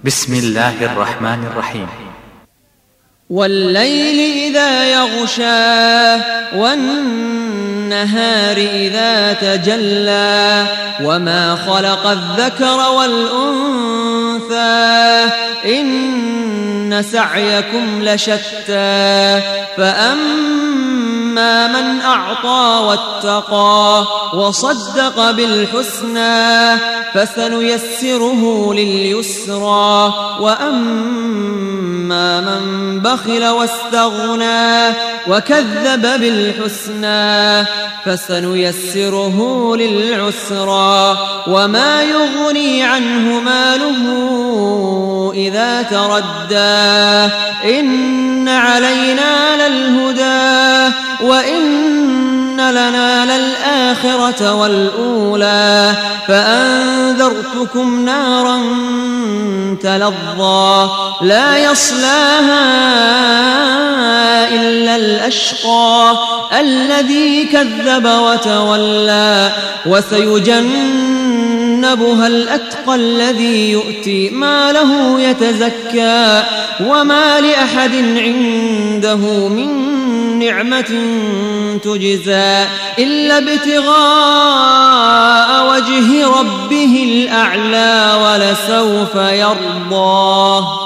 بسم الله الرحمن الرحيم. والليل إذا يغشى والنهار إذا تجلى وما خلق الذكر والأنثى إن سعيكم لشتى فأما من أعطى واتقى وصدق بالحسنى فسنيسره لليسرى وأما من بخل واستغنى وكذب بالحسنى فسنيسره للعسرى وما يغني عنه ماله إذا تردى إن علينا للهدى وإن لنا للآخرة والأولى فأنذرتكم نارا تلظى لا يصلاها إلا الأشقى الذي كذب وتولى وسيجنبها الأتقى الذي يؤتي ماله يتزكى وما لأحد عنده من نعمة تجزى إلا ابتغاء وجه ربه الأعلى ولسوف يرضى.